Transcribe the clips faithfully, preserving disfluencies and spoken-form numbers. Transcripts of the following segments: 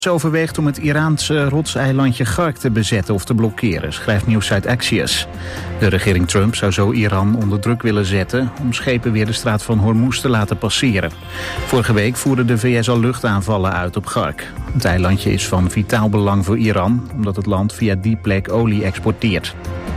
Ze overweegt om het Iraanse rotseilandje Gark te bezetten of te blokkeren, schrijft nieuwssite Axios. De regering Trump zou zo Iran onder druk willen zetten om schepen weer de straat van Hormuz te laten passeren. Vorige week voerde de V S al luchtaanvallen uit op Gark. Het eilandje is van vitaal belang voor Iran, omdat het land via die plek olie exporteert.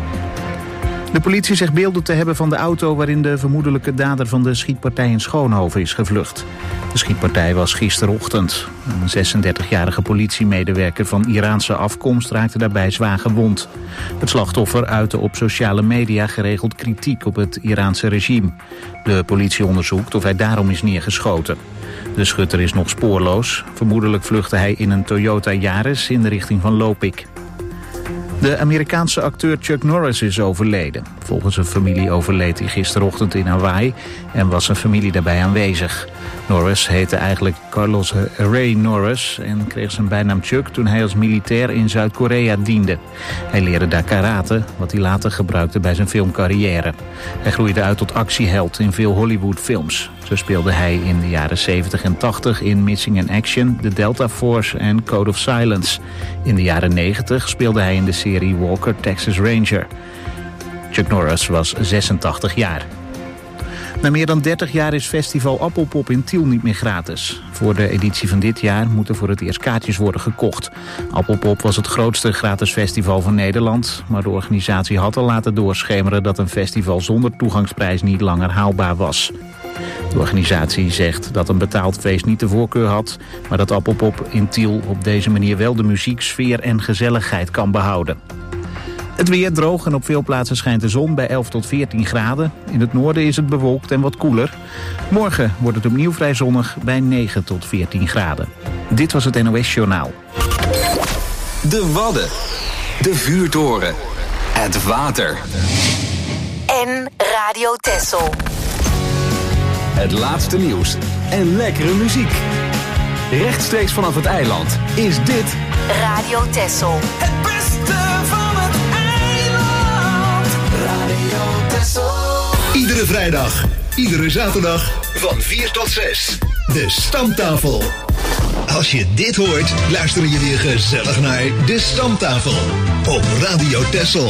De politie zegt beelden te hebben van de auto waarin de vermoedelijke dader van de schietpartij in Schoonhoven is gevlucht. De schietpartij was gisterochtend. Een zesendertigjarige politiemedewerker van Iraanse afkomst raakte daarbij zwaar gewond. Het slachtoffer uitte op sociale media geregeld kritiek op het Iraanse regime. De politie onderzoekt of hij daarom is neergeschoten. De schutter is nog spoorloos. Vermoedelijk vluchtte hij in een Toyota Yaris in de richting van Lopik. De Amerikaanse acteur Chuck Norris is overleden. Volgens zijn familie overleed hij gisterochtend in Hawaii en was zijn familie daarbij aanwezig. Norris heette eigenlijk Carlos Ray Norris en kreeg zijn bijnaam Chuck toen hij als militair in Zuid-Korea diende. Hij leerde daar karate, wat hij later gebruikte bij zijn filmcarrière. Hij groeide uit tot actieheld in veel Hollywoodfilms. Zo speelde hij in de jaren zeventig en tachtig in Missing in Action, The Delta Force en Code of Silence. In de jaren negentig speelde hij in de serie Walker, Texas Ranger. Chuck Norris was zesentachtig jaar. Na meer dan dertig jaar is festival Appelpop in Tiel niet meer gratis. Voor de editie van dit jaar moeten voor het eerst kaartjes worden gekocht. Appelpop was het grootste gratis festival van Nederland, maar de organisatie had al laten doorschemeren dat een festival zonder toegangsprijs niet langer haalbaar was. De organisatie zegt dat een betaald feest niet de voorkeur had, maar dat Appelpop in Tiel op deze manier wel de muziek, sfeer en gezelligheid kan behouden. Het weer droog en op veel plaatsen schijnt de zon bij elf tot veertien graden. In het noorden is het bewolkt en wat koeler. Morgen wordt het opnieuw vrij zonnig bij negen tot veertien graden. Dit was het N O S-journaal. De Wadden. De Vuurtoren. Het water. En Radio Texel. Het laatste nieuws en lekkere muziek. Rechtstreeks vanaf het eiland is dit Radio Texel. Het beste van het eiland. Radio Texel. Iedere vrijdag, iedere zaterdag van vier tot zes. De Stamtafel. Als je dit hoort, luister je weer gezellig naar De Stamtafel op Radio Texel.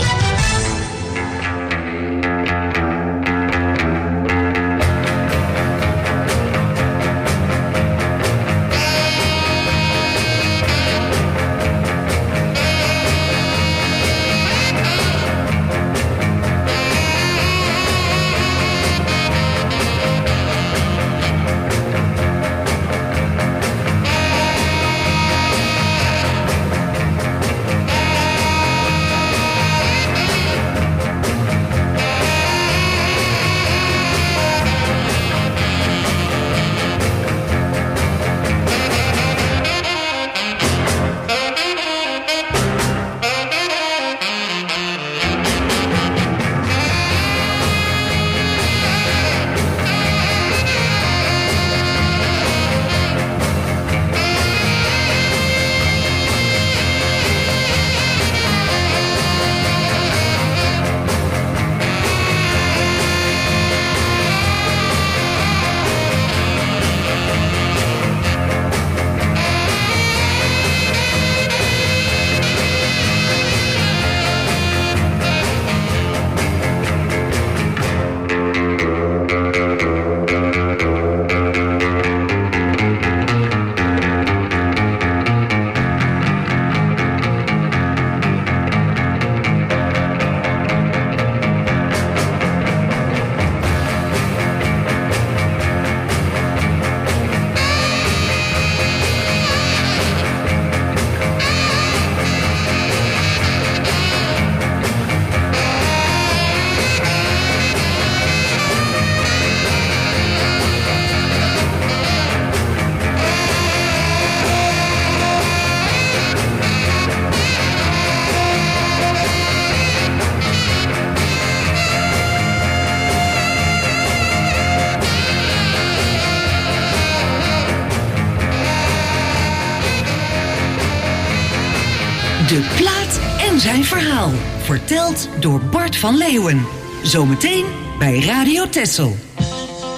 De plaat en zijn verhaal. Verteld door Bart van Leeuwen. Zometeen bij Radio Texel.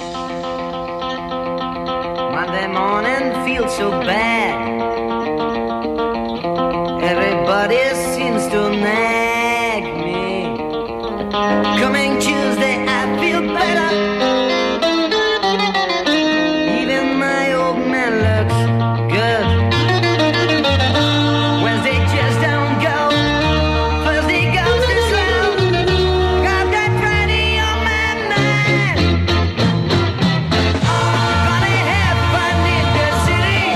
Monday morning feels so bad. to nag me. Coming Tuesday, I feel better. Even my old man looks good. Wednesday just don't go. Thursday goes too slow. Got that Friday on my mind. Gonna have fun in the city.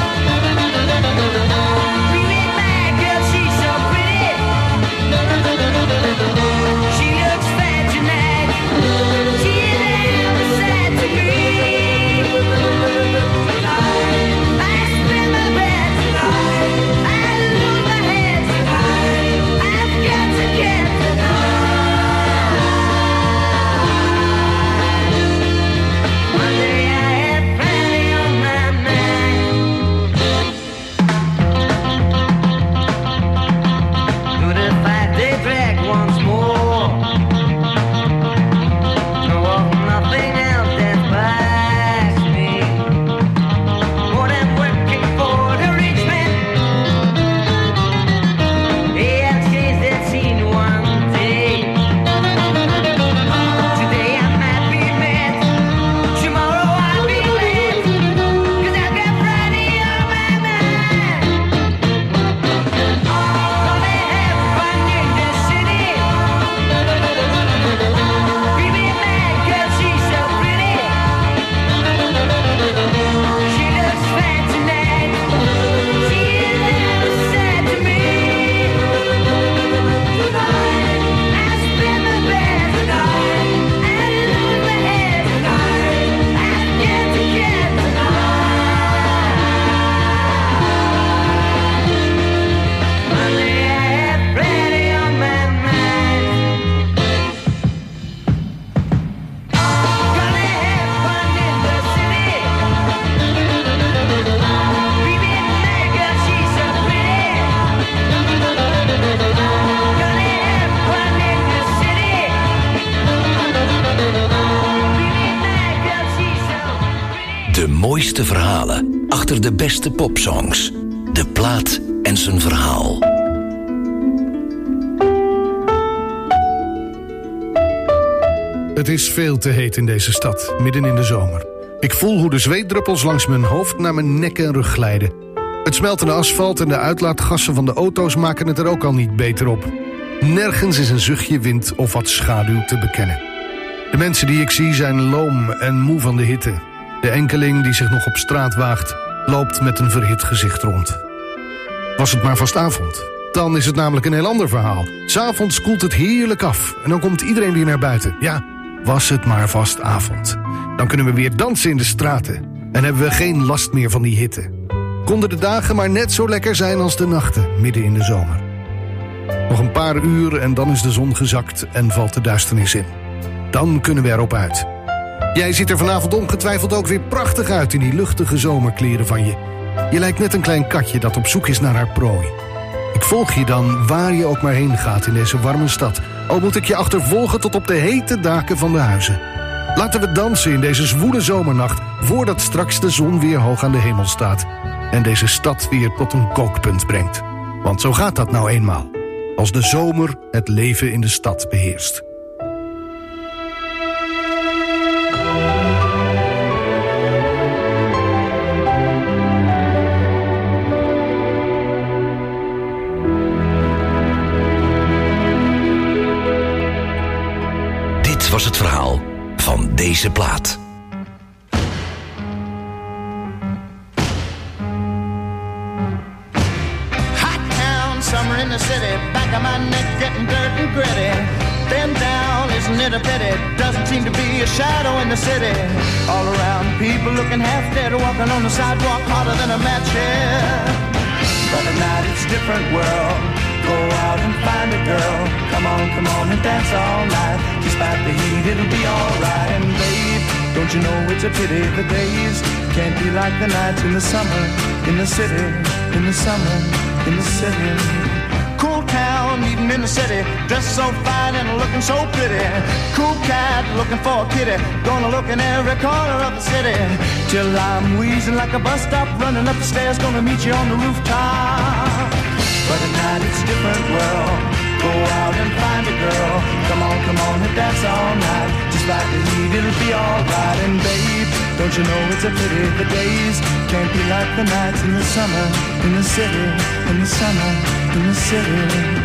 Really mad girl, she's so pretty. She looks fat tonight. She never said to me. I spin my bed. I lose my head. I've got to get Monday I had Friday on my mind. Do the five-day drag once more. No, nothing else that buys me more than working for the rich man. He has chased that scene one day. Today I might be mad. Tomorrow I'll be late. 'Cause I've got Friday on my mind. Gonna have fun in the city. Baby mad 'cause she's so pretty. She looks fat tonight. She never said to me. I spin my bed. I lose my head. I've got to get Monday I had Friday on my mind. Gonna have fun in the city. Baby mad 'cause she's so pretty. Gonna have fun in the city. Baby mad 'cause she's so pretty. De mooiste verhalen achter de beste popsongs. De plaat en zijn verhaal. Het is veel te heet in deze stad, midden in de zomer. Ik voel hoe de zweetdruppels langs mijn hoofd naar mijn nek en rug glijden. Het smeltende asfalt en de uitlaatgassen van de auto's maken het er ook al niet beter op. Nergens is een zuchtje wind of wat schaduw te bekennen. De mensen die ik zie zijn loom en moe van de hitte. De enkeling die zich nog op straat waagt, loopt met een verhit gezicht rond. Was het maar vast avond, dan is het namelijk een heel ander verhaal. 'S Avonds koelt het heerlijk af en dan komt iedereen weer naar buiten. Ja, was het maar vast avond. Dan kunnen we weer dansen in de straten en hebben we geen last meer van die hitte. Konden de dagen maar net zo lekker zijn als de nachten, midden in de zomer. Nog een paar uur en dan is de zon gezakt en valt de duisternis in. Dan kunnen we erop uit. Jij ziet er vanavond ongetwijfeld ook weer prachtig uit in die luchtige zomerkleren van je. Je lijkt net een klein katje dat op zoek is naar haar prooi. Ik volg je dan waar je ook maar heen gaat in deze warme stad. Al moet ik je achtervolgen tot op de hete daken van de huizen. Laten we dansen in deze zwoele zomernacht, voordat straks de zon weer hoog aan de hemel staat en deze stad weer tot een kookpunt brengt. Want zo gaat dat nou eenmaal, als de zomer het leven in de stad beheerst. Dit was het verhaal van deze plaat. Hot town, summer in the city, back of my neck getting dirt and gritty. Bend down, isn't it a pity? Doesn't seem to be a shadow in the city. All around, people looking half dead, walking on the sidewalk harder than a match head. But at night it's a different world. Go out and find a girl. Come on, come on and dance all night. Despite the heat, it'll be alright. And babe, don't you know it's a pity the days can't be like the nights in the summer, in the city, in the summer, in the city. Cool town, meeting in the city, dressed so fine and looking so pretty. Cool cat, looking for a kitty, gonna look in every corner of the city. Till I'm wheezing like a bus stop, running up the stairs, gonna meet you on the rooftop. But at night it's a different world. Despite the heat, it'll be alright. And babe, don't you know it's a pity the days can't be like the nights in the summer, in the city, in the summer, in the city.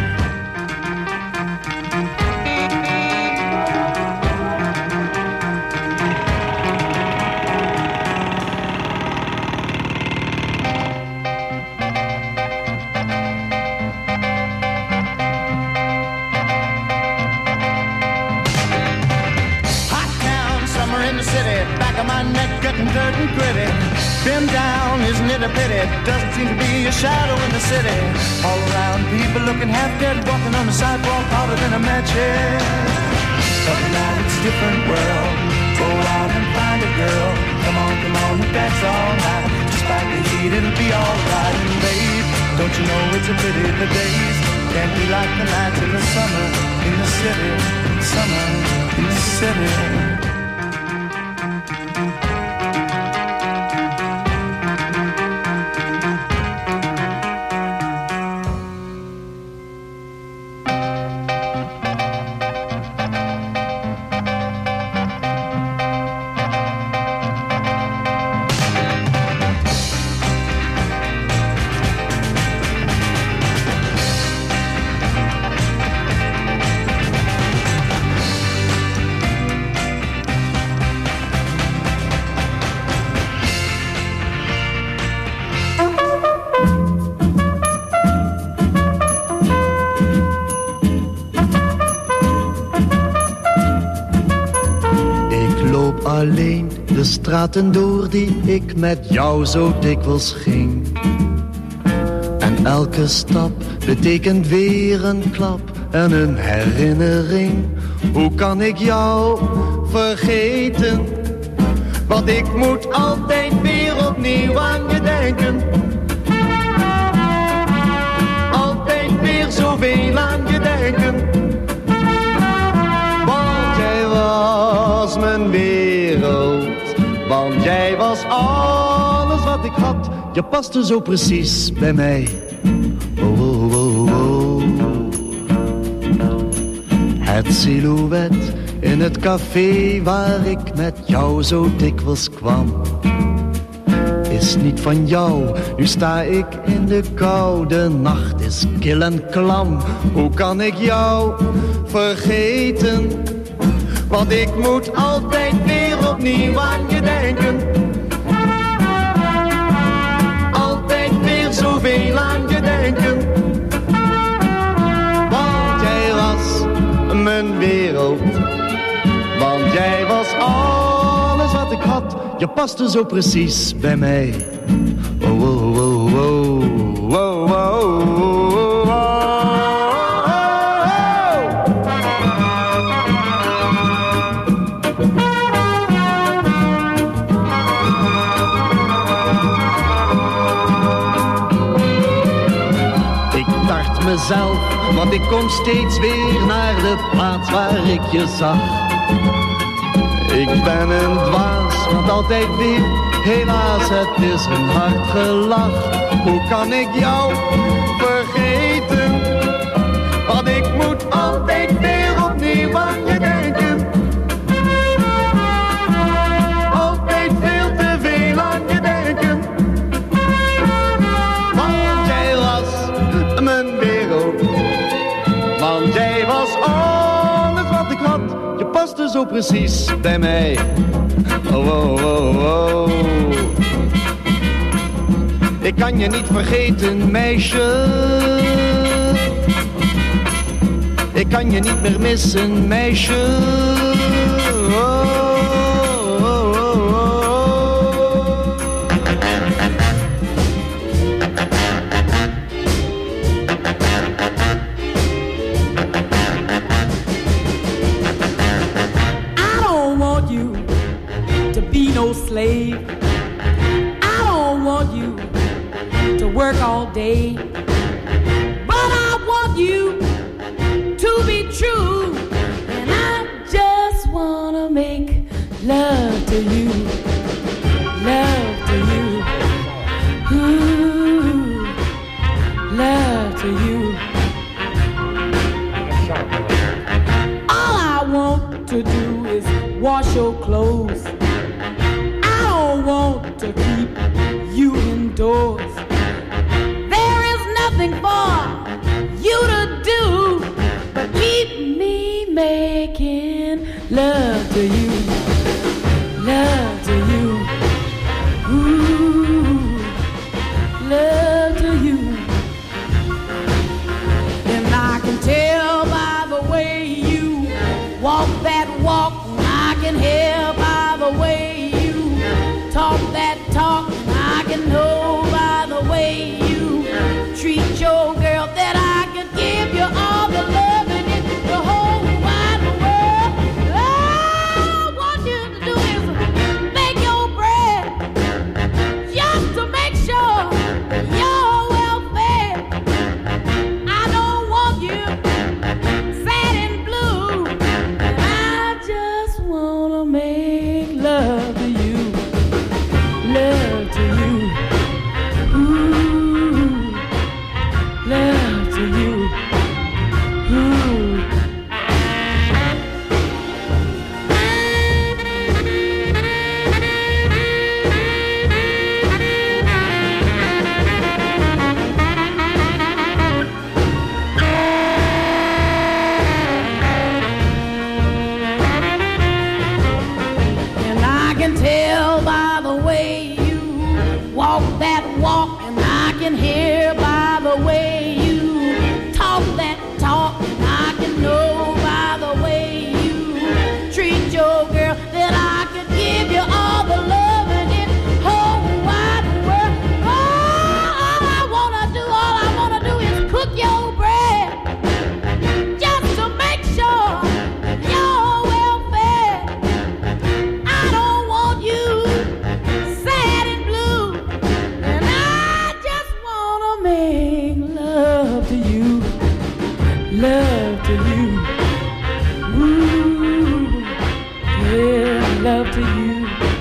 Dirt and gritty, been down, isn't it a pity? Doesn't seem to be a shadow in the city. All around, people looking half dead, walking on the sidewalk harder than a match head. But now it's a different world. Go out and find a girl. Come on, come on, and dance all night. Despite the heat, it'll be alright. And babe, don't you know it's a pity the days can't be like the nights in the summer in the city, summer in the city. Alleen de straten door die ik met jou zo dikwijls ging. En elke stap betekent weer een klap en een herinnering. Hoe kan ik jou vergeten? Want ik moet altijd weer opnieuw aan je denken. Altijd weer zoveel aan je denken. Want jij was mijn wereld. Want jij was alles wat ik had. Je paste zo precies bij mij. Oh, oh, oh, oh. Het silhouet in het café waar ik met jou zo dikwijls kwam is niet van jou. Nu sta ik in de kou. De nacht is kil en klam. Hoe kan ik jou vergeten? Want ik moet altijd weer opnieuw aan je denken. Altijd weer zoveel aan je denken. Want jij was mijn wereld. Want jij was alles wat ik had. Je paste zo precies bij mij. Oh, oh, oh, oh, oh, oh, oh, oh. Mezelf, want ik kom steeds weer naar de plaats waar ik je zag. Ik ben een dwaas, want altijd weer, helaas het is een hard gelach. Hoe kan ik jou vergeten? Want ik moet altijd weer opnieuw aan je denken. Altijd veel te veel aan je denken. Want jij was mijn wereld. Want jij was alles wat ik had. Je paste zo precies bij mij. Oh, oh, oh, oh. Ik kan je niet vergeten, meisje. Ik kan je niet meer missen, meisje. Oh. Slave. I don't want you to work all day, but I want you to be true, and I just wanna make love to you, love to you, ooh, love to you. All I want to do is wash your clothes. I don't want to keep you indoors. There is nothing for you to do but keep me making love to you, love to you, ooh, love to you. And I can tell by the way you walk that walk, I can hear by the way you talk that talk, I can know by the way you treat your girl that I could give you all the love in it, the whole wide world. All I want you to do is make your bread just to make sure you're well fed. I don't want you sad and blue, and I just wanna make love to you, love to you, ooh, love to you, ooh. And I can tell by the way you walk that walk, and I can hear by the way you talk that talk, and I can know by the way you treat your girl that I could give you all the love in it whole wide world. All I wanna do, all I wanna do is cook your bread just to make sure you're well fed. I don't want you sad and blue, and I just wanna make love to you, love to you, ooh, yeah, love to you,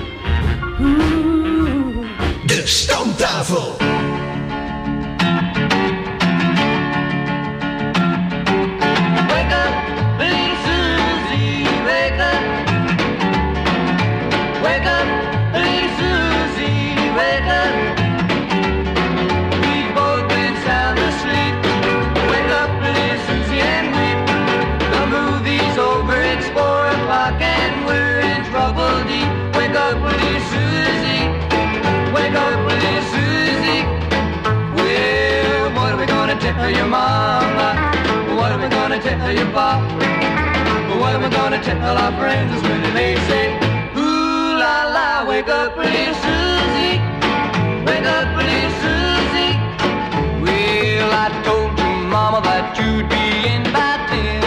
ooh. De Stamtafel. Wake up, little Susie, wake up. Wake up, little Susie, wake up. We've both been sound asleep. Wake up, little Susie, and weep. The movie's over, it's four o'clock, and we're in trouble deep. Wake up, little Susie. Wake up, little Susie. Well, what are we gonna tell your mama? What are we gonna tell your papa? What are we gonna tell our friends when they say, ooh la la, wake up, little Susie. Wake up, little Susie. Well, I told your mama that you'd be in by ten.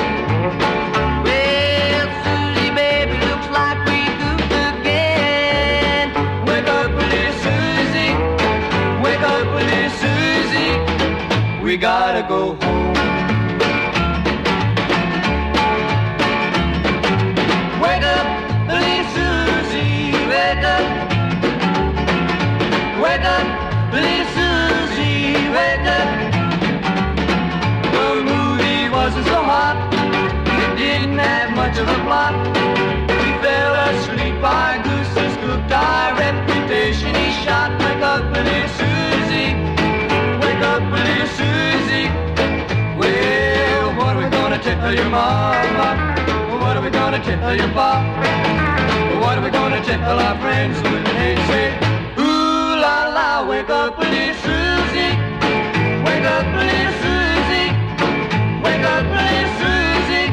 Well, Susie, baby, looks like we goofed again. Wake up, little Susie. Wake up, little Susie. We gotta go home. Wake up, little Susie, wake up. Wake up, little Susie, wake up. The movie wasn't so hot, it didn't have much of a plot. We fell asleep, our goose is cooked, our reputation is shot. Wake up, little Susie, wake up, little Susie. Well, what are we gonna tell your mama? What are we gonna tell your papa? What are we gonna tell our friends when they say, ooh la la, wake up, little Susie. Wake up, little Susie. Wake up, little Susie.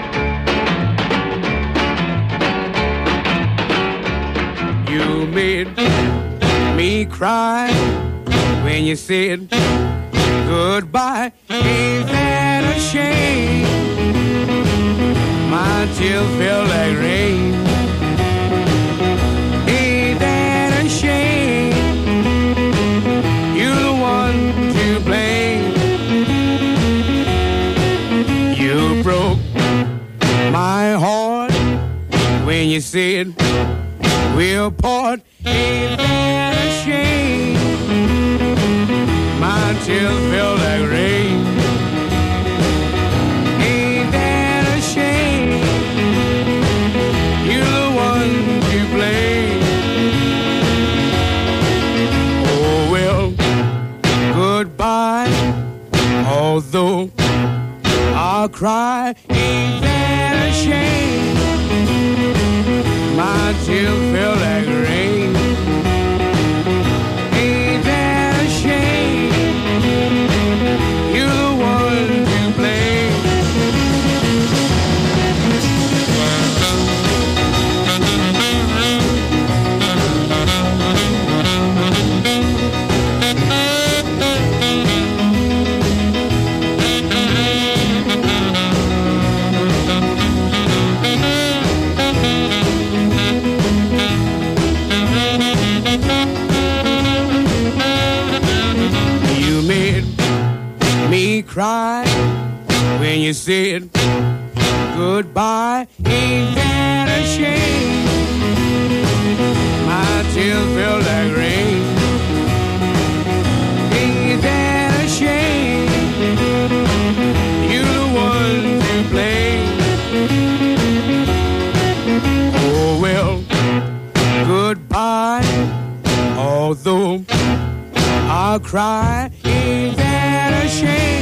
You made me cry when you said goodbye. Ain't that a shame? My tears feel like rain. Ain't that a shame? You're the one to blame. You broke my heart when you said we'll part. Ain't that a shame? My tears feel like rain. Ain't that a shame? You're the goodbye. Although I'll cry, ain't that a shame? My tears feel like rain. Ain't that a shame? You're the one to blame. Cry when you said goodbye. Ain't that a shame? My tears feel like rain. Ain't that a shame? You're the one to blame. Oh well, goodbye. Although I'll cry, ain't that a shame?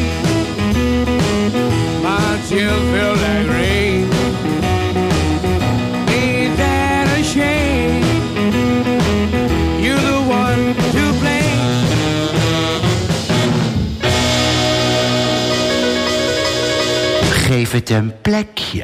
My tears feel like rain. Ain't that a shame? You're the one to blame. Geef het een plekje.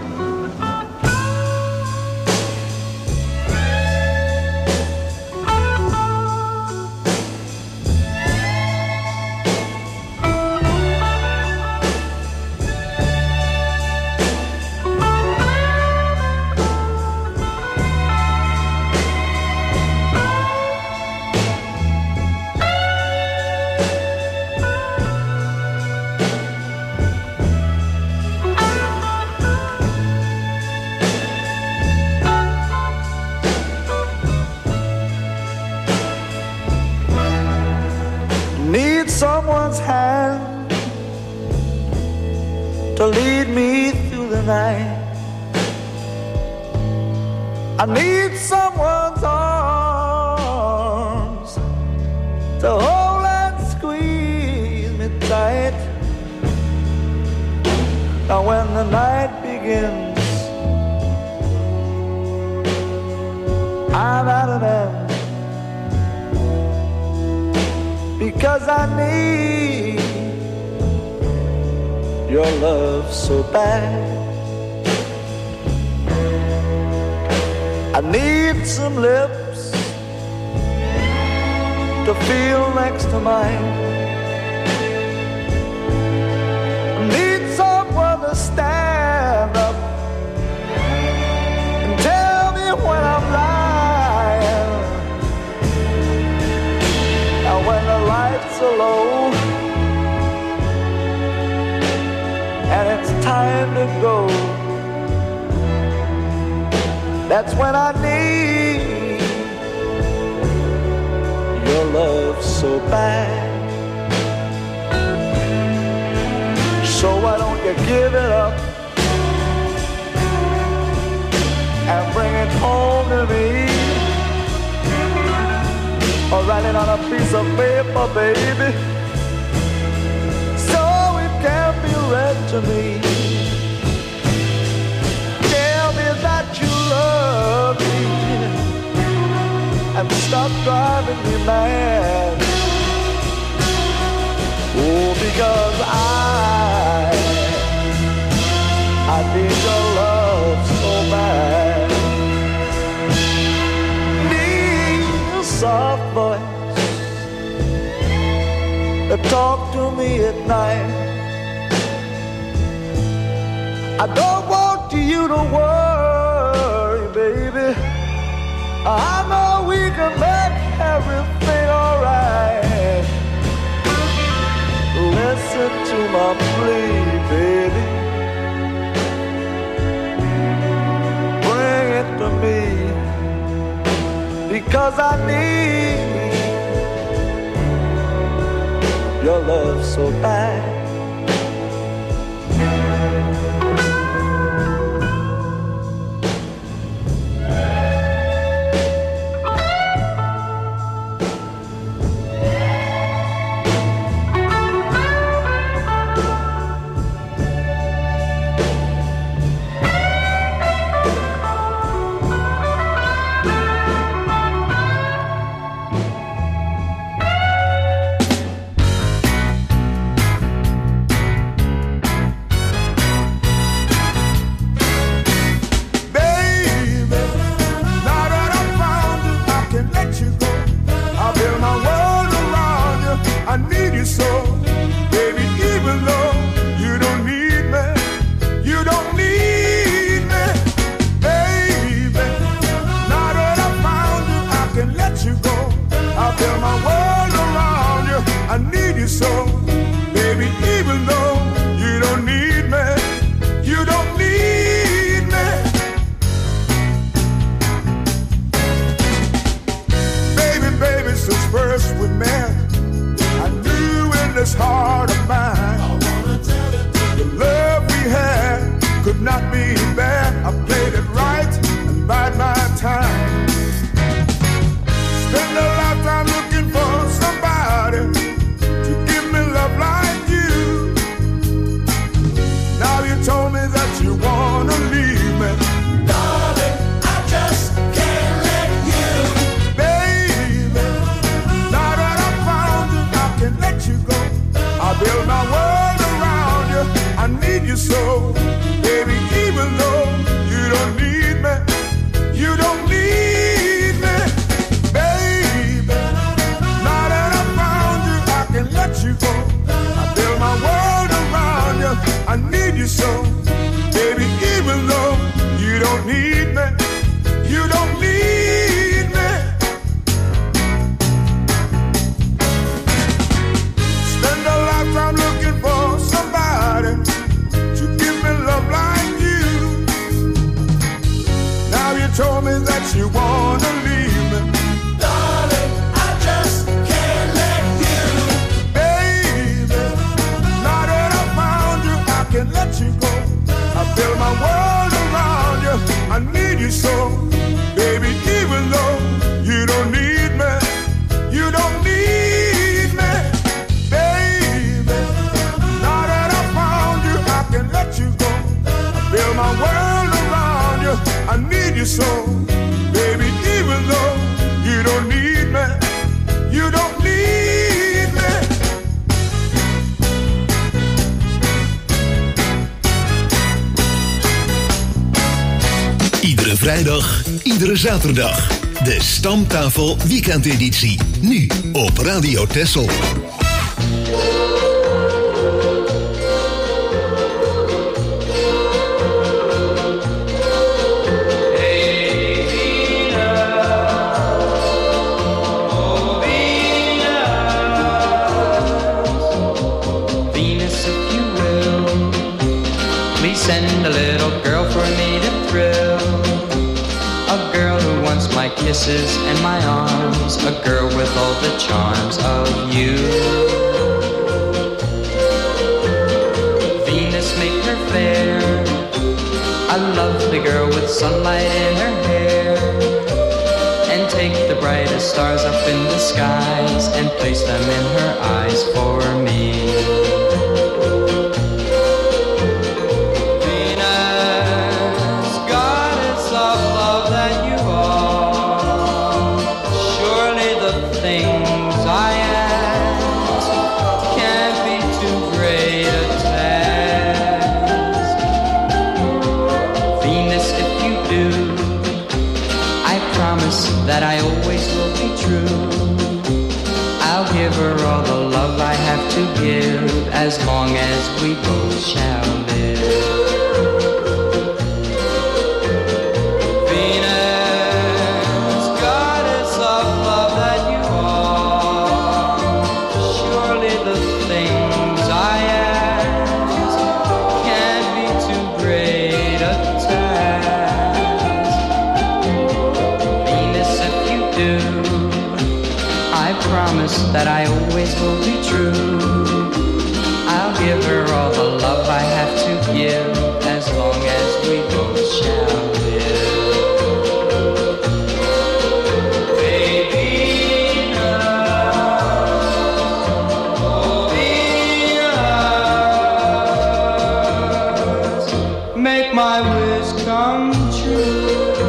Someone's hand to lead me through the night. I need someone's arms to hold and squeeze me tight. Now when the night begins, I'm out of them. Because I need your love so bad. I need some lips to feel next to mine. I need someone to stand up and tell me when I'm lying. And when the lights are low and it's time to go, that's when I need your love so bad. So why don't you give it up and bring it home to me? Or write it on a piece of paper, baby, so it can be read to me. Tell me that you love me and stop driving me mad. Oh, because I, I need your love so bad. Soft voice that talk to me at night. I don't want you to worry, baby. I know we can make everything alright. Listen to my plea, baby. Bring it to me. Because I need your love so bad. this heart of mine. I wanna tell it to you. The love we had could not be bad. I played it right and bide my time. Spend a lifetime looking for somebody to give me love like you. Now you told me that you wanna leave me. Darling, I just can't let you. Baby, now that I found you, I can let you go. I build my world around you, I need you so. Baby, even though you don't need me, you don't need me. Baby, now that I found you, I can let you go. I build my world around you, I need you so. Baby, even though you don't need me, you don't need me. Spend a lifetime looking for somebody to give me love like you. Now you told me that you wanna leave me. Darling, I just can't let you. Baby, now that I found you, I can let you go. I build my world around you, I need you so. Baby, even though you don't need me, you don't need me. Baby, now that I found you, I can let you go. I build my world around you, I need you so. Baby, even though you don't need me, you don't need me. Iedere vrijdag, iedere zaterdag. De Stamtafel weekendeditie. Nu op Radio Texel. Send a little girl for me to thrill. A girl who wants my kisses and my arms. A girl with all the charms of you. Venus, make her fair. A lovely girl with sunlight in her hair. And take the brightest stars up in the skies and place them in her eyes for me. That I always will be true. I'll give her all the love I have to give, as long as we both shall live. Venus, goddess of love that you are, surely the things I ask can't be too great a task. I promise that I always will be true. I'll give her all the love I have to give, as long as we both shall live. Baby, oh Venus, make my wish come true.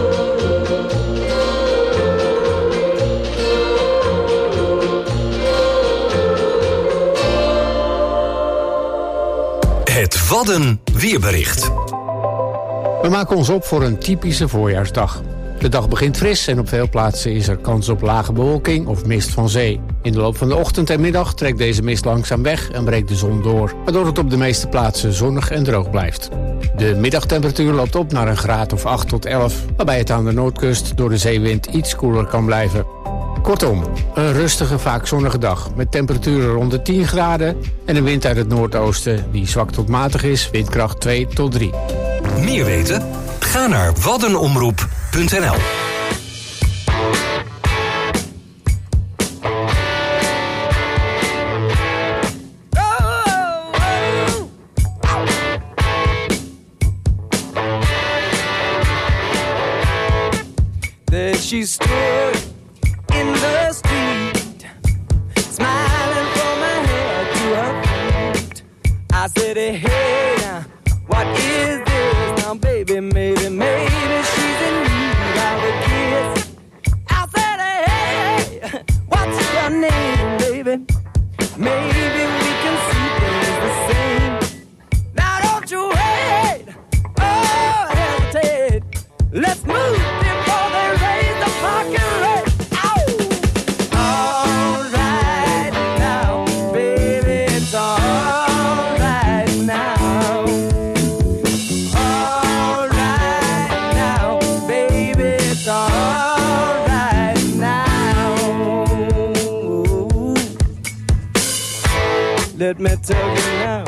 Het Wadden weerbericht. We maken ons op voor een typische voorjaarsdag. De dag begint fris en op veel plaatsen is er kans op lage bewolking of mist van zee. In de loop van de ochtend en middag trekt deze mist langzaam weg en breekt de zon door, waardoor het op de meeste plaatsen zonnig en droog blijft. De middagtemperatuur loopt op naar een graad of acht tot elf, waarbij het aan de noordkust door de zeewind iets koeler kan blijven. Kortom, een rustige, vaak zonnige dag met temperaturen rond de tien graden en een wind uit het noordoosten die zwak tot matig is, windkracht twee tot drie. Meer weten? Ga naar waddenomroep punt n l. she stood in the street, smiling from her head to her feet. I said, hey, now, what is this? Now, baby, maybe, maybe she's in need of a kiss. I said, hey, what's your name, baby? Maybe we can see things the same. Now, don't you wait, oh, hesitate. Let's move before they raise the parking rate. All right now, baby, it's all right now. All right now, baby, it's all right now. Let me tell you now.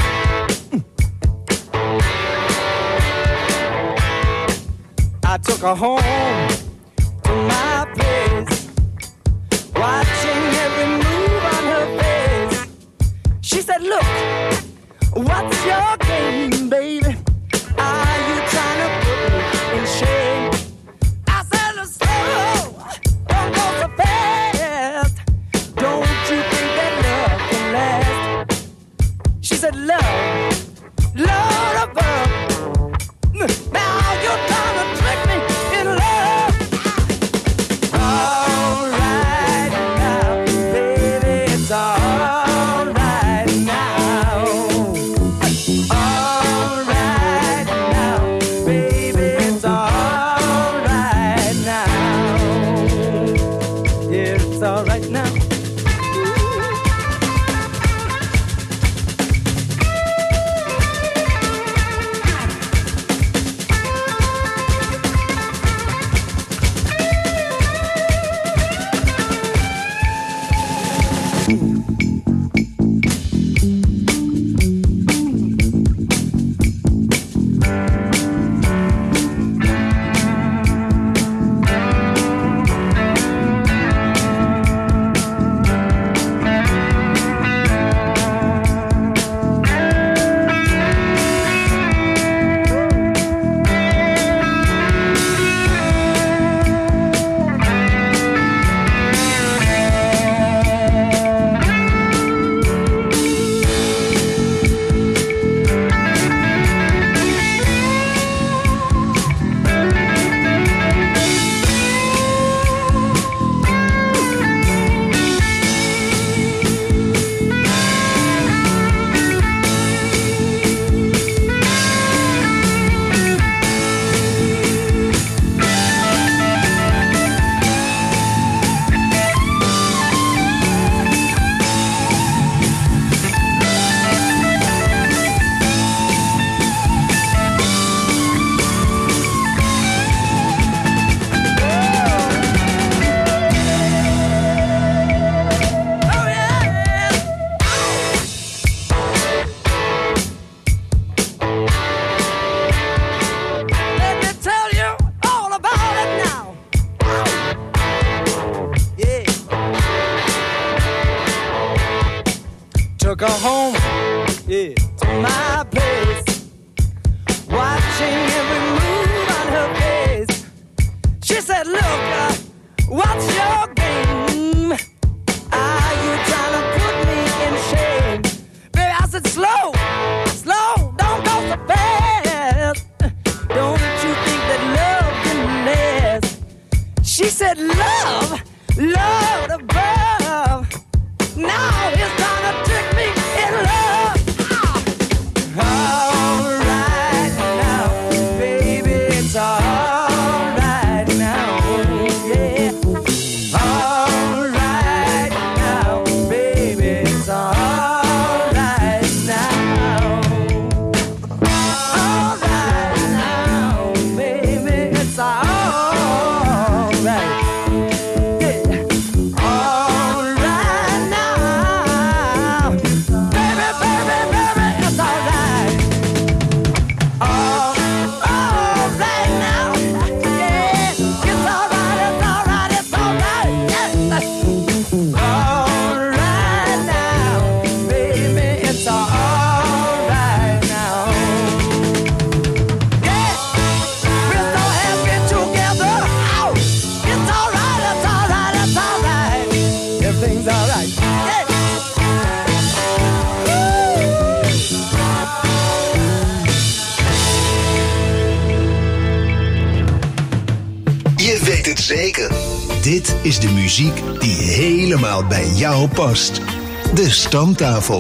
I took her home to my place, watching every move on her face. She said, look, what's your game, baby? Are you trying to put me in shame? I said, look, slow, don't go so fast. Don't you think that love can last? She said, love, love above. Now you're trying to trick me in love. All right now, baby, it's all right now. All right now, baby, it's all right now. Yeah, it's all right now. Took her home, yeah, to my place, watching every move on her face. She said, look, uh, what's your game? Are you trying to put me in shame? Baby, I said, slow, slow, don't go so fast. Don't you think that love can last? She said, love, love above. Now it's trying to trick me in love. Ah. Ah. Dit is de muziek die helemaal bij jou past. De Stamtafel.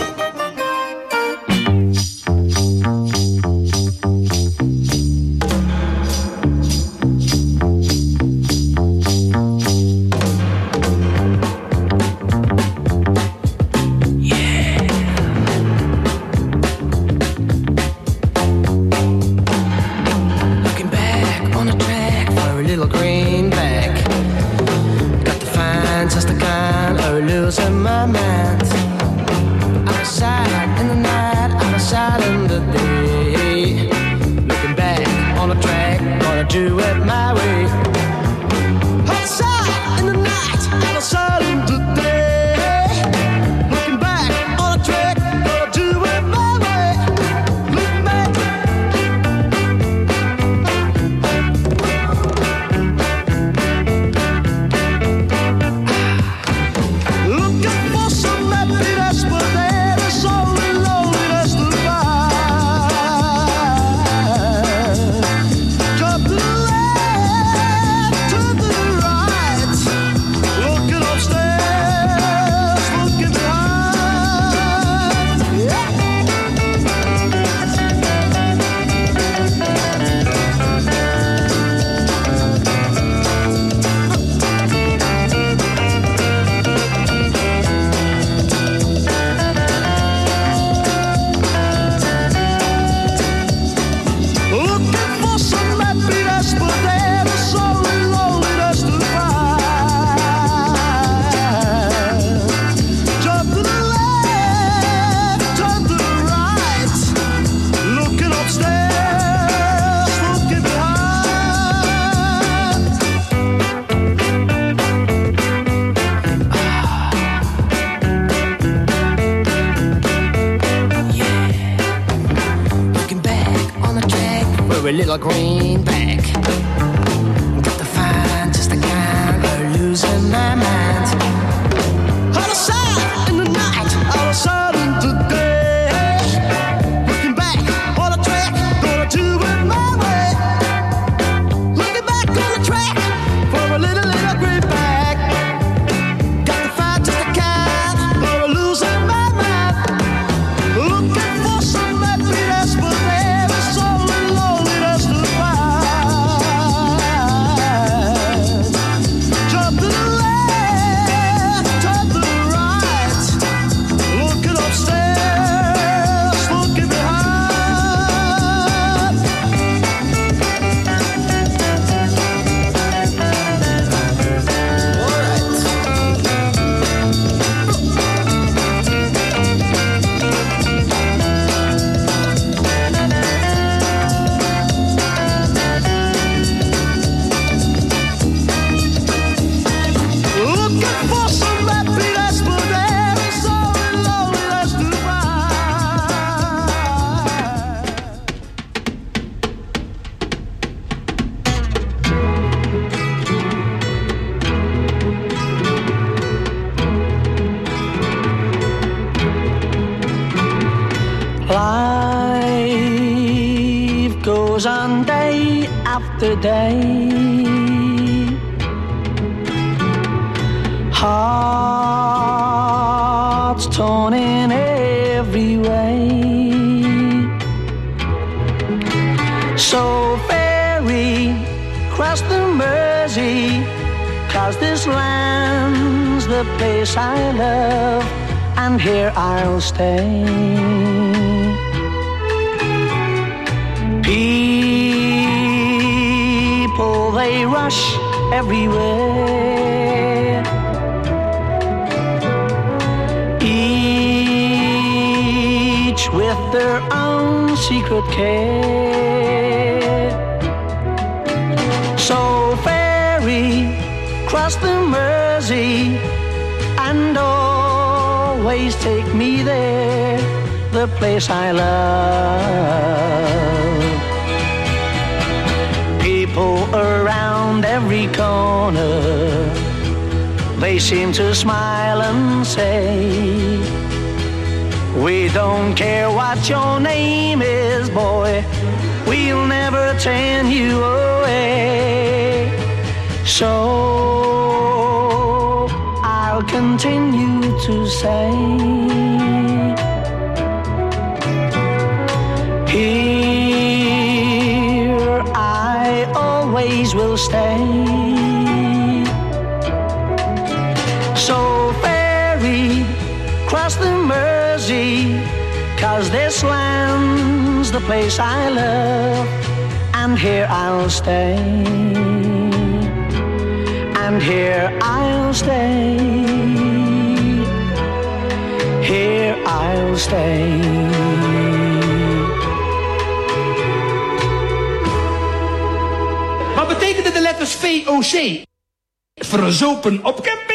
Little greenback. Got to find just the kind of losing my mind. Out of sight in the night, out of sight in the day. Looking back on the track, gonna do it my way. Looking back on the track for a little, little greenback. Got to find just the kind of losing my mind. Looking for some happiness, but there is so lonely. Day. Hearts torn in every way. So ferry cross the Mersey, 'cause this land's the place I love, and here I'll stay. They rush everywhere. Each with their own secret care. So ferry cross the Mersey and always take me there, the place I love. People around every corner, they seem to smile and say, we don't care what your name is, boy, we'll never turn you away. So I'll continue to say, here I always will stay. So ferry, cross the Mersey, 'cause this land's the place I love, and here I'll stay, and here I'll stay, here I'll stay. Wat betekenen de letters V O C? Verzopen op camping.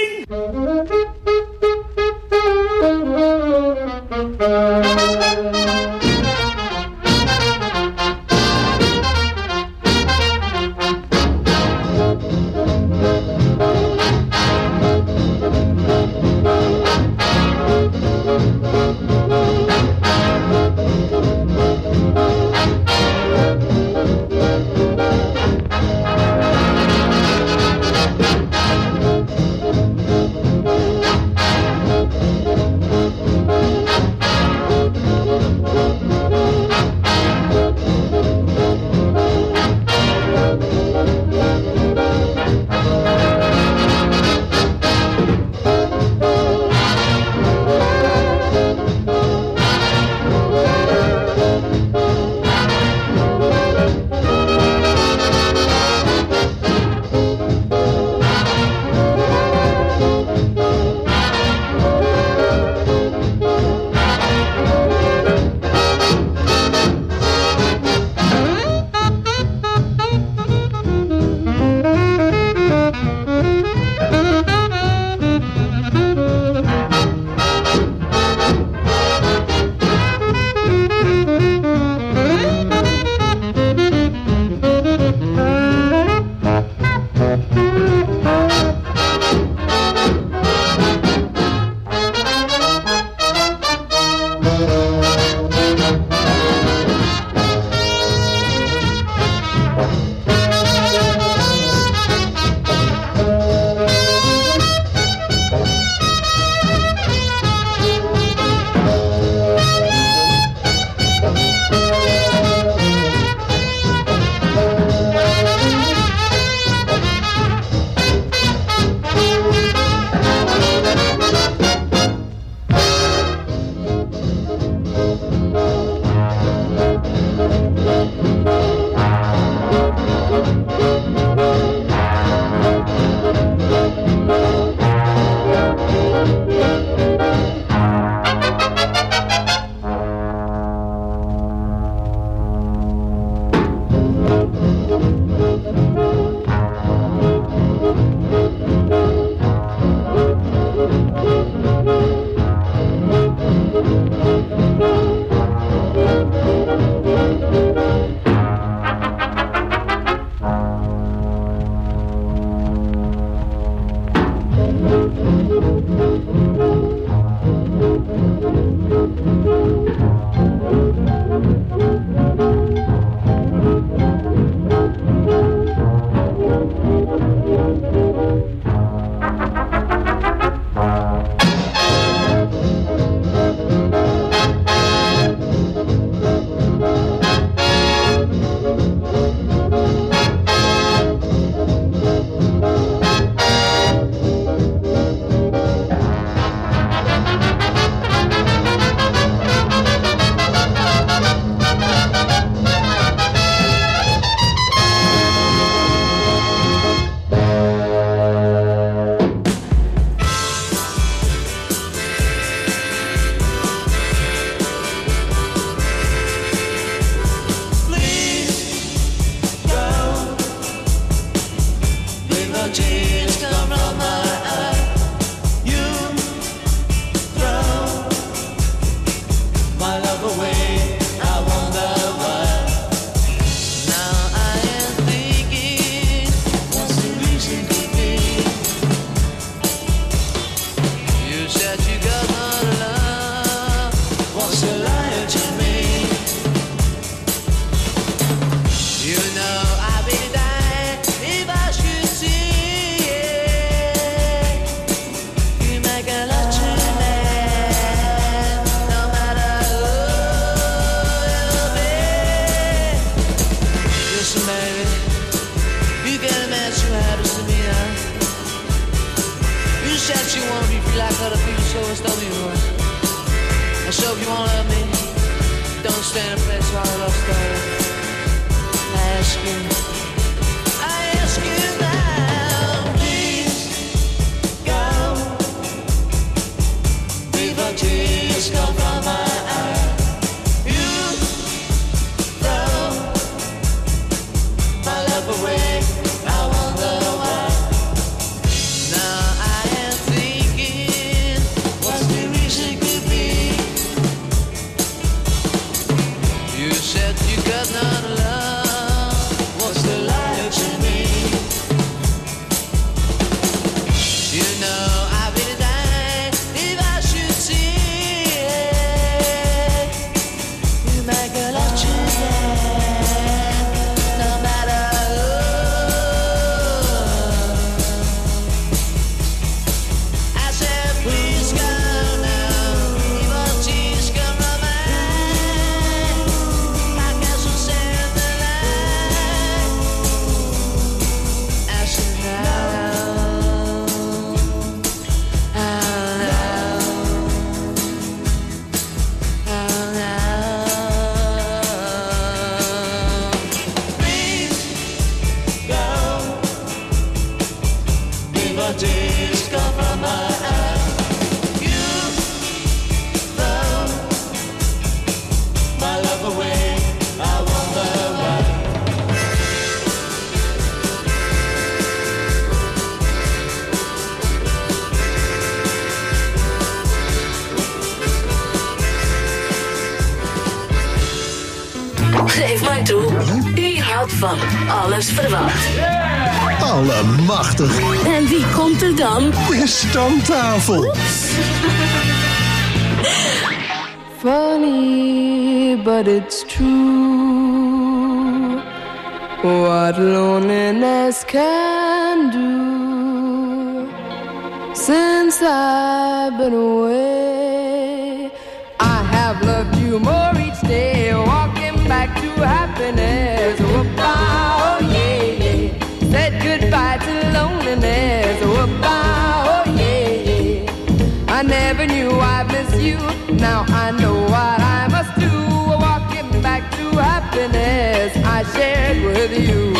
won't love me, don't stand a place where I love staying. I ask you, I ask you now, please go before tears come from my eyes. You throw my love away, I wonder why. Now I am thinking, what's the reason could be? You said you got none love, what's the lie to me? You know I really die if I should see it. You make a lot to no matter who. I said please go now, evil tears come from my eyes. I guess we'll save the light. I said now, oh now, oh now. Please go before tears come from my eyes. You throw my love away, I wonder why. Geef maar toe, u houdt van alles verwacht. Allemachtig. En wie komt er dan? De stamtafel. Funny, but it's true. What loneliness can do. Since I've been away, I have loved you more each day. Walking back to happiness. Whoop-ah, oh yeah, yeah. Said goodbye to loneliness. Whoop-ah, oh yeah, yeah. I never knew I miss you. Now I know what I must do. Walking back to happiness I shared with you.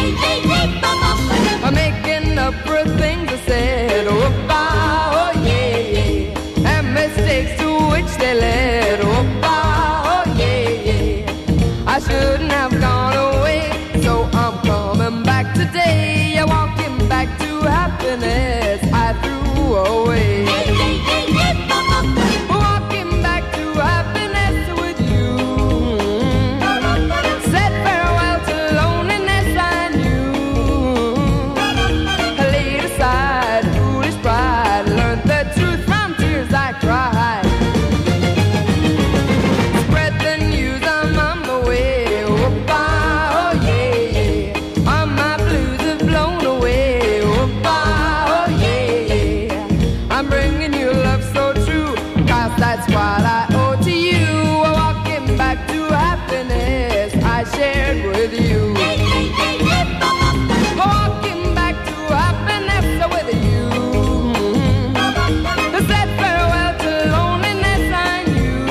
I'm making up for things I said. Whoop-ah, oh yeah, yeah. And mistakes to which they led. Whoop-ah, oh yeah, yeah. I shouldn't have gone away, so I'm coming back today. Yeah, walking back to happiness I threw away. Walking back to happiness with you. Said farewell to loneliness I knew. I laid aside foolish pride, learned the truth from tears I cried. Spread the news, I'm on my way. Whoop-ah, oh yeah, yeah. All my blues have blown away. Whoop-ah, oh yeah, yeah. I'm bringing you love so true, 'cause that's what I owe to you. Walking back to happiness I shared with you. Walking back to happiness with you. Said farewell to loneliness I knew.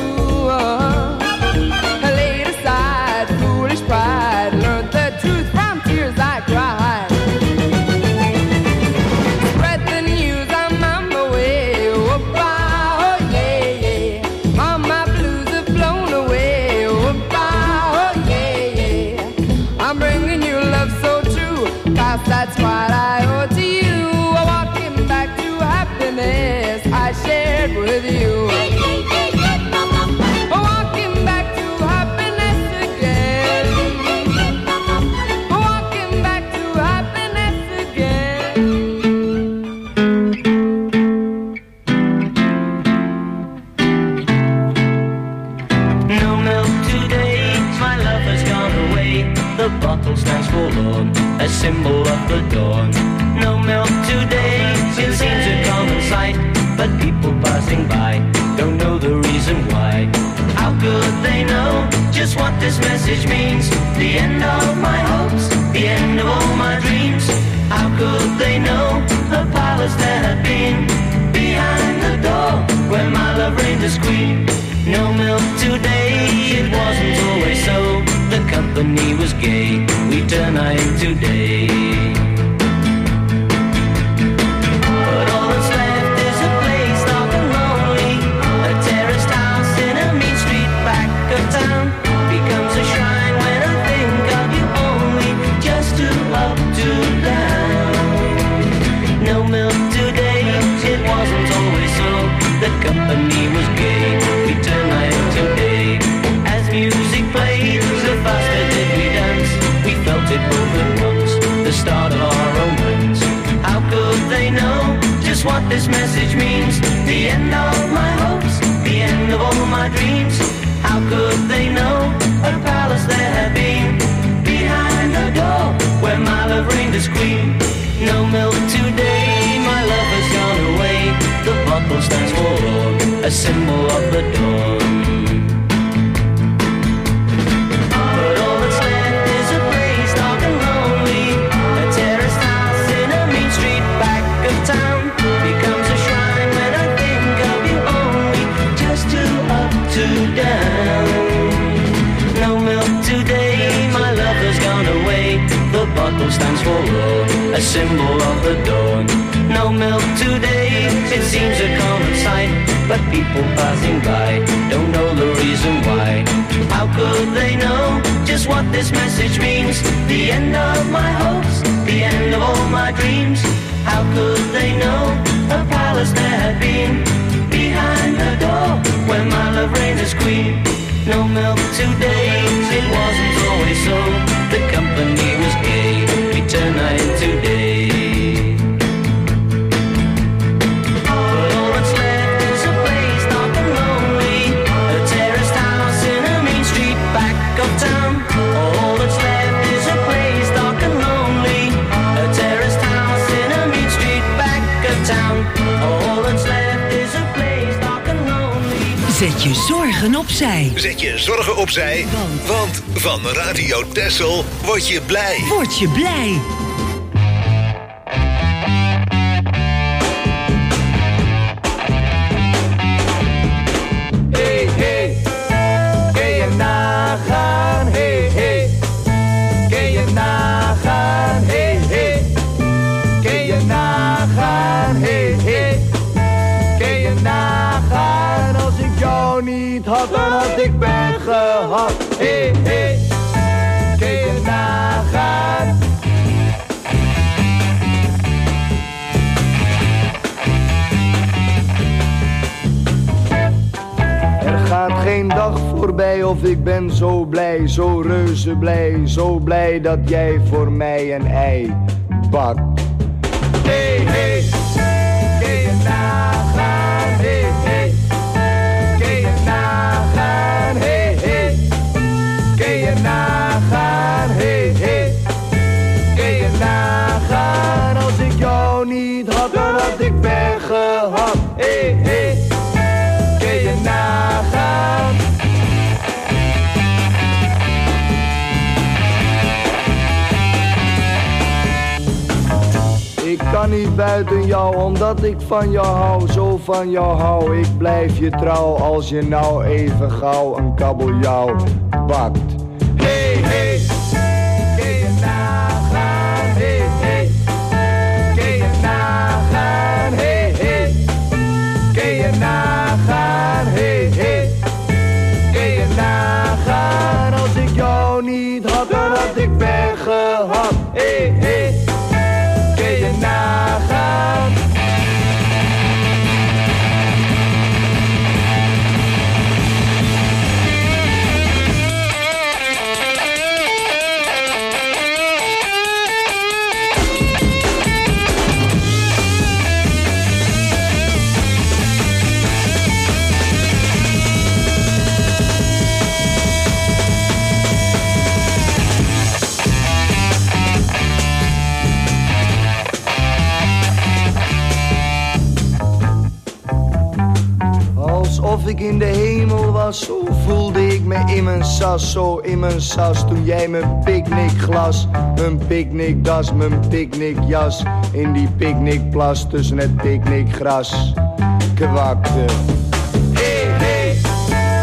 I laid aside foolish pride, learned the truth from tears I cried. Spread the news, I'm on my way. Whoop-ah, oh yeah, yeah. All my blues have blown away. Whoop-ah, oh yeah, yeah. I'm bringing you love so true, 'cause that's what I owe to you. Walking back to happiness I shared with you. Walking back to happiness again. Walking back to happiness again. No milk today, my love has gone away. The bottle stands forlorn, a symbol of the dawn. No milk today, it seems a common sight, but people passing by don't know the reason why. How could they know just what this message means? The end of my hopes, the end of all my dreams. How could they know the palace there had been behind the door where my love reigned as queen? No milk today, it wasn't always so. The company was gay, we turn night to day. But all that's left is a place dark and lonely. A terraced house in a mean street back of town becomes a shrine when I think of you only. Just two up, two down. No milk today, it wasn't always so. The company was gay, we turn night to day. As music played, the faster did we dance. We felt it both at once, the start of our romance. How could they know just what this message means? The end of my hopes, the end of all my dreams. How could they know a palace there had been behind the door where my love reigned as queen? No milk today, my love has gone away. The bottle stands forlorn, a symbol of the dawn. But all that's left is a place dark and lonely. A terraced house in a mean street back of town becomes a shrine when I think of you only. Just two up, two down. No milk today, my love has gone away. The bottle stands forlorn, a symbol of the dawn. No milk today, it seems a common sight, but people passing by don't know the reason why. How could they know just what this message means? The end of my hopes, the end of all my dreams. How could they know a palace there had been behind the door where my love reigns as queen? No milk today, it wasn't always so. The company was gay, we turn night to day. But all that's left is a place dark and lonely. A terraced house in a mean street back of town. All that's left is a place dark and lonely. A terraced house in a mean street back of town. All that's left is a place dark and lonely. Zet je zorgen opzij. Zet je zorgen opzij, want van Radio Texel word je blij. Word je blij. Hey, hey, kun je nagaan? Hey, hey, kun je nagaan? Hey, hey, kun je nagaan? Hey, hey, kun je nagaan? Als ik jou niet had, dan had ik pech gehad. Hey, hey, kun je nagaan? Er gaat geen dag voorbij of ik ben zo blij, zo reuze blij, zo blij dat jij voor mij een ei bakt. Hey, hey, kun je nagaan? Hey, hey, kun je nagaan? Hey, hey, kun je nagaan? Hey, hey, kun je nagaan? Als ik jou niet had, dan had ik pech gehad. Hey, hey, kun je nagaan? Ik kan niet buiten jou, omdat ik van jou hou, zo van jou hou. Ik blijf je trouw, als je nou even gauw een kabeljauw bakt. Hey, hey, kun je nagaan? Hey, hey, kun je nagaan? Hey, hey, kun je nagaan? Hey, hey, kun je nagaan? Als ik jou niet had, dan had ik pech gehad. Hey, hey, kun je nagaan? Alsof ik in de hemel was, zo voelde ik me in mijn sas, zo in mijn sas. Toen jij mijn picknickglas, mijn picknickdas, mijn picknickjas in die picknickplas tussen het picknickgras kwakte. Hey, hey,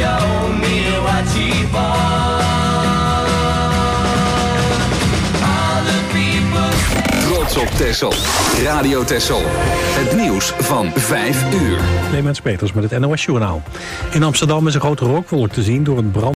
show me what she bought. All the people. Trots op Texel. Radio Texel. Het nieuws van vijf uur. Clemens Peters met het N O S Journaal. In Amsterdam is een grote rookwolk te zien door een brand.